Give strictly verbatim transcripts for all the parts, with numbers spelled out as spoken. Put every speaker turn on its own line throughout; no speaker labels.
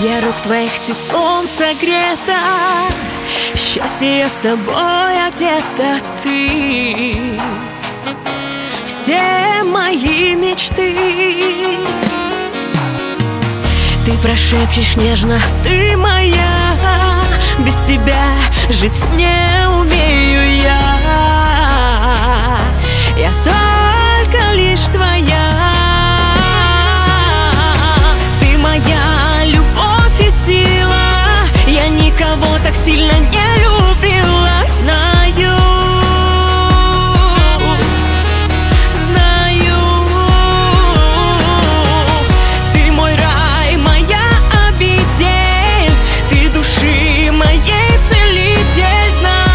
Я рук твоих теплом согрета, в счастье я с тобой одета. Ты все мои мечты. Ты прошепчешь нежно, ты моя. Без тебя жить не умею я. Я только лишь твоя. Ты моя любовь и сила. Я никого так сильно не любила. Знаю, знаю. Ты мой рай, моя обитель. Ты души моей целитель.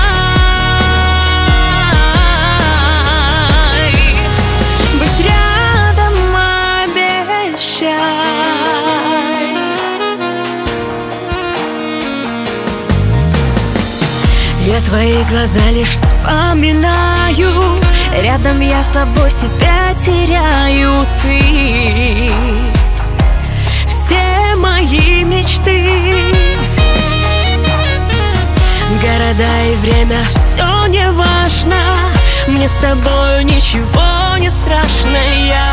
Знай, быть рядом обещай. Я твои глаза лишь вспоминаю. Рядом я с тобой себя теряю. Ты все мои мечты. Города и время, все не важно. Мне с тобою ничего не страшно. Я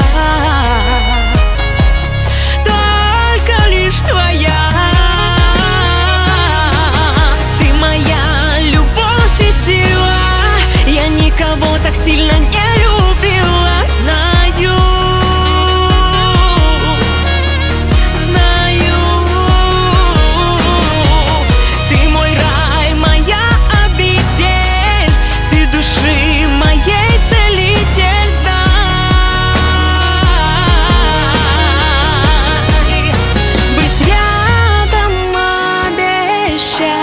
только лишь твоя. Ты моя любовь и сила. Я никого так сильно не любила. Знаю, знаю. Ты мой рай, моя обитель. Ты души моей целитель. Знай, быть рядом обещай.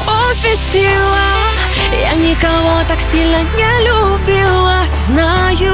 Сила. Я никого так сильно не любила. Знаю,